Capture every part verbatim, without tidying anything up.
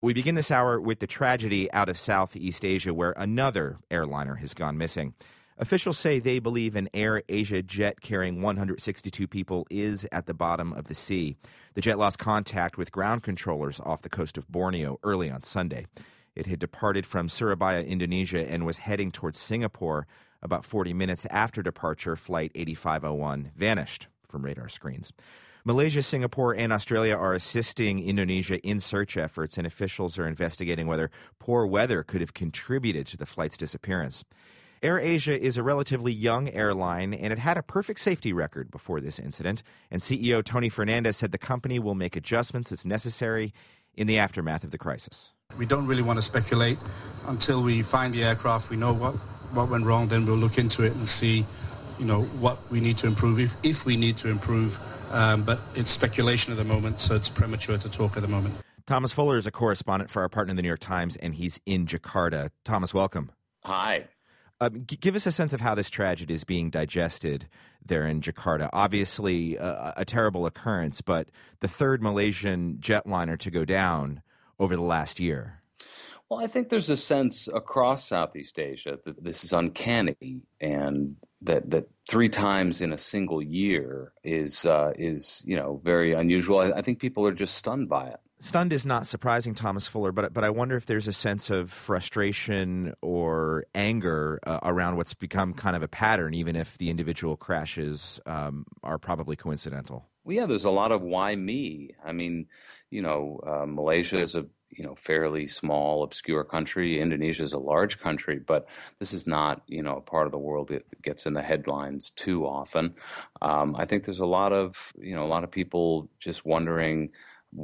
We begin this hour with the tragedy out of Southeast Asia where another airliner has gone missing. Officials say they believe an Air Asia jet carrying one hundred sixty-two people is at the bottom of the sea. The jet lost contact with ground controllers off the coast of Borneo early on Sunday. It had departed from Surabaya, Indonesia, and was heading towards Singapore. About forty minutes after departure, Flight eighty-five oh one vanished from radar screens. Malaysia, Singapore, and Australia are assisting Indonesia in search efforts, and officials are investigating whether poor weather could have contributed to the flight's disappearance. Air Asia is a relatively young airline, and it had a perfect safety record before this incident, and C E O Tony Fernandez said the company will make adjustments as necessary in the aftermath of the crisis. We don't really want to speculate until we find the aircraft. We know what, what went wrong, then we'll look into it and see, you know, what we need to improve, if, if we need to improve. Um, but it's speculation at the moment, so it's premature to talk at the moment. Thomas Fuller is a correspondent for our partner, the New York Times, and he's in Jakarta. Thomas, welcome. Hi. Um, g- give us a sense of how this tragedy is being digested there in Jakarta. Obviously, uh, a terrible occurrence, but the third Malaysian jetliner to go down over the last year. Well, I think there's a sense across Southeast Asia that this is uncanny, and that that three times in a single year is uh, is you know very unusual. I, I think people are just stunned by it. Stunned is not surprising, Thomas Fuller, but but I wonder if there's a sense of frustration or anger uh, around what's become kind of a pattern, even if the individual crashes um, are probably coincidental. Well, yeah, there's a lot of why me. I mean, you know, uh, Malaysia is a you know fairly small, obscure country. Indonesia is a large country, but this is not you know a part of the world that gets in the headlines too often. Um, I think there's a lot of you know a lot of people just wondering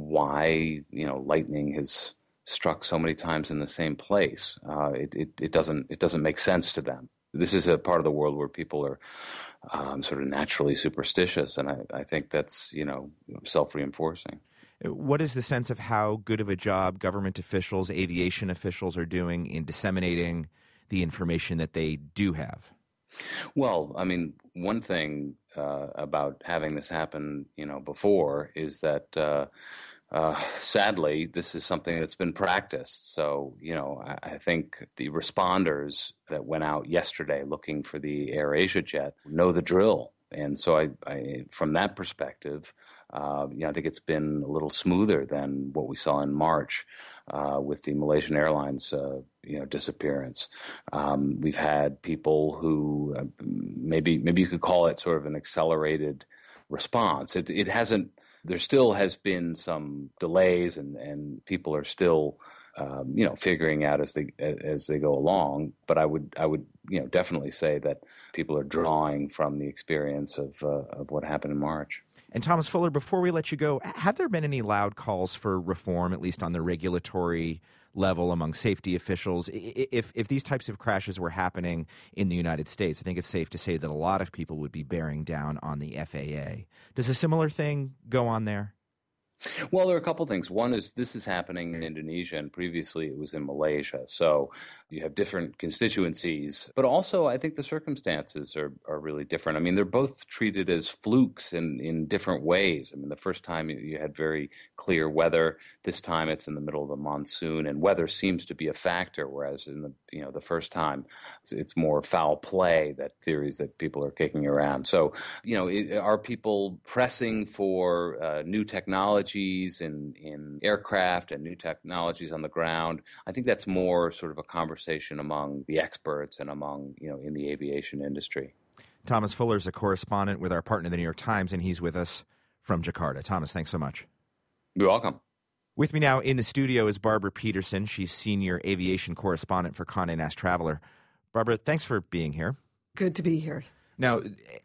why you know lightning has struck so many times in the same place. Uh, it, it it doesn't it doesn't make sense to them. This is a part of the world where people are um, sort of naturally superstitious, and I, I think that's you know self-reinforcing. What is the sense of how good of a job government officials, aviation officials are doing in disseminating the information that they do have? Well, I mean, one thing uh, about having this happen, you know, before is that, uh, uh, sadly, this is something that's been practiced. So, you know, I, I think the responders that went out yesterday looking for the Air Asia jet know the drill. And so I, I from that perspective, uh, you know, I think it's been a little smoother than what we saw in March uh, with the Malaysian Airlines, uh, you know, disappearance. Um, we've had people who uh, maybe maybe you could call it sort of an accelerated response. It, it hasn't. There still has been some delays, and, and people are still, um, you know, figuring out as they as they go along. But I would I would you know definitely say that people are drawing from the experience of uh, of what happened in March. And Thomas Fuller, before we let you go, have there been any loud calls for reform, at least on the regulatory level among safety officials? If if these types of crashes were happening in the United States, I think it's safe to say that a lot of people would be bearing down on the F A A. Does a similar thing go on there? Well, there are a couple things. One is this is happening in Indonesia, and previously it was in Malaysia. So you have different constituencies, but also I think the circumstances are, are really different. I mean, they're both treated as flukes in, in different ways. I mean, the first time you had very clear weather. This time it's in the middle of the monsoon, and weather seems to be a factor, whereas in the you know the first time it's, it's more foul play, that theories that people are kicking around. So, you know, it, are people pressing for uh, new technology in, in aircraft and new technologies on the ground? I think that's more sort of a conversation among the experts and among, you know, in the aviation industry. Thomas Fuller is a correspondent with our partner, the New York Times, and he's with us from Jakarta. Thomas, thanks so much. You're welcome. With me now in the studio is Barbara Peterson. She's senior aviation correspondent for Condé Nast Traveler. Barbara, thanks for being here. Good to be here. Now,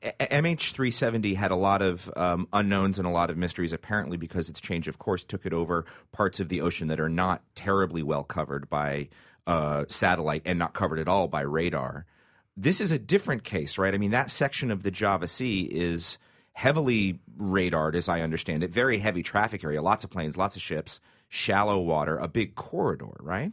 M H three seventy had a lot of um, unknowns and a lot of mysteries, apparently because its change of course took it over parts of the ocean that are not terribly well covered by uh, satellite and not covered at all by radar. This is a different case, right? I mean, that section of the Java Sea is heavily radared, as I understand it, very heavy traffic area, lots of planes, lots of ships, shallow water, a big corridor, right?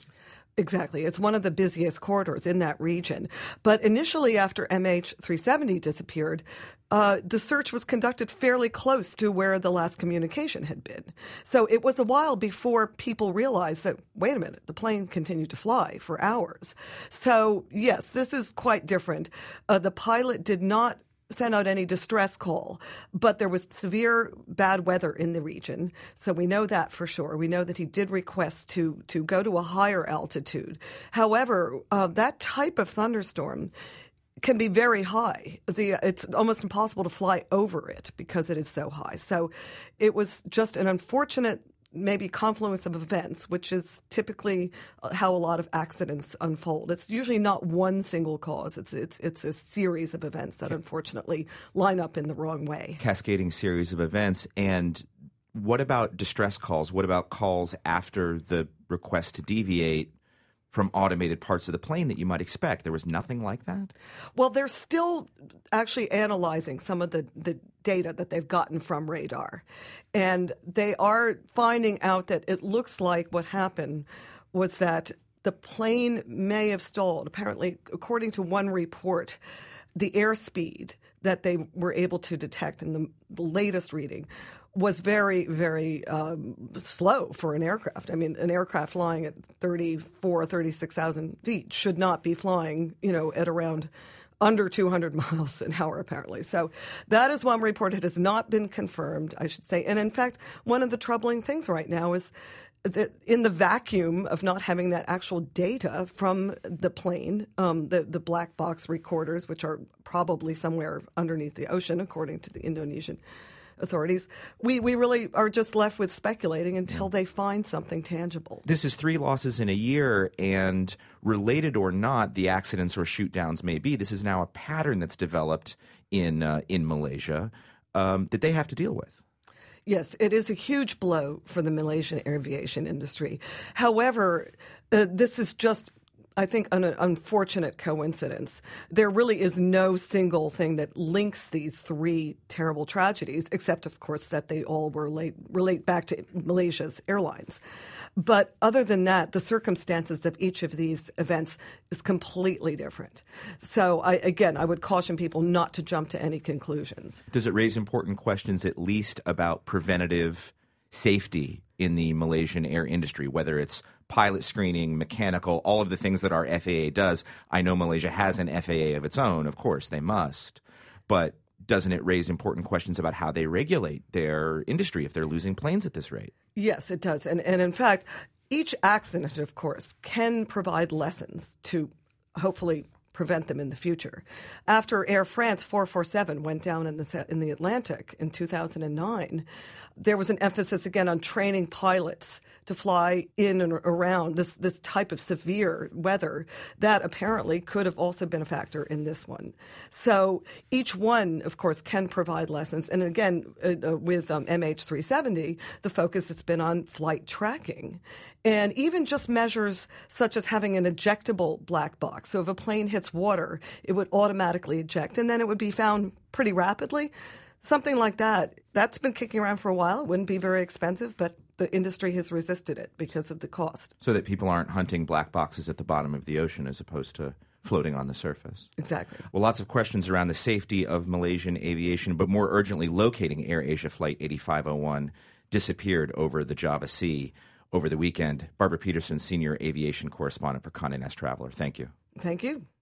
Exactly. It's one of the busiest corridors in that region. But initially, after M H three seventy disappeared, uh, the search was conducted fairly close to where the last communication had been. So it was a while before people realized that, wait a minute, the plane continued to fly for hours. So, yes, this is quite different. Uh, the pilot did not sent out any distress call, but there was severe bad weather in the region. So we know that for sure. We know that he did request to to go to a higher altitude. However, uh, that type of thunderstorm can be very high. The, it's almost impossible to fly over it because it is so high. So it was just an unfortunate maybe confluence of events, which is typically how a lot of accidents unfold. It's usually not one single cause. It's it's it's a series of events that unfortunately line up in the wrong way. Cascading series of events. And what about distress calls? What about calls after the request to deviate from automated parts of the plane that you might expect? There was nothing like that? Well, they're still actually analyzing some of the, the data that they've gotten from radar. And they are finding out that it looks like what happened was that the plane may have stalled. Apparently, according to one report, the airspeed that they were able to detect in the, the latest reading was very, very um, slow for an aircraft. I mean, an aircraft flying at thirty-four, thirty-six thousand feet should not be flying, you know, at around under two hundred miles an hour, apparently. So that is one report. It has not been confirmed, I should say. And in fact, one of the troubling things right now is that in the vacuum of not having that actual data from the plane, um, the, the black box recorders, which are probably somewhere underneath the ocean, according to the Indonesian authorities, we, we really are just left with speculating until they find something tangible. This is three losses in a year, and related or not, the accidents or shoot downs may be, this is now a pattern that's developed in uh, in Malaysia um, that they have to deal with. Yes, it is a huge blow for the Malaysian aviation industry. However, uh, this is just, I think, an unfortunate coincidence. There really is no single thing that links these three terrible tragedies, except, of course, that they all were late, relate back to Malaysia's airlines. But other than that, the circumstances of each of these events is completely different. So, I, again, I would caution people not to jump to any conclusions. Does it raise important questions, at least, about preventative safety in the Malaysian air industry, whether it's pilot screening, mechanical, all of the things that our F A A does? I know Malaysia has an F A A of its own. Of course, they must. But doesn't it raise important questions about how they regulate their industry if they're losing planes at this rate? Yes, it does. And, and in fact, each accident, of course, can provide lessons to hopefully prevent them in the future. After Air France four forty-seven went down in the in the Atlantic in two thousand nine, there was an emphasis again on training pilots to fly in and around this this type of severe weather that apparently could have also been a factor in this one. So each one, of course, can provide lessons. And again, uh, with um, M H three seventy, the focus has been on flight tracking. And even just measures such as having an ejectable black box. So if a plane hits water, it would automatically eject, and then it would be found pretty rapidly. Something like that, that's been kicking around for a while. It wouldn't be very expensive, but the industry has resisted it because of the cost. So that people aren't hunting black boxes at the bottom of the ocean as opposed to floating on the surface. Exactly. Well, lots of questions around the safety of Malaysian aviation, but more urgently locating AirAsia Flight eighty-five oh one disappeared over the Java Sea over the weekend. Barbara Peterson, Senior Aviation Correspondent for Condé Nast Traveler. Thank you. Thank you.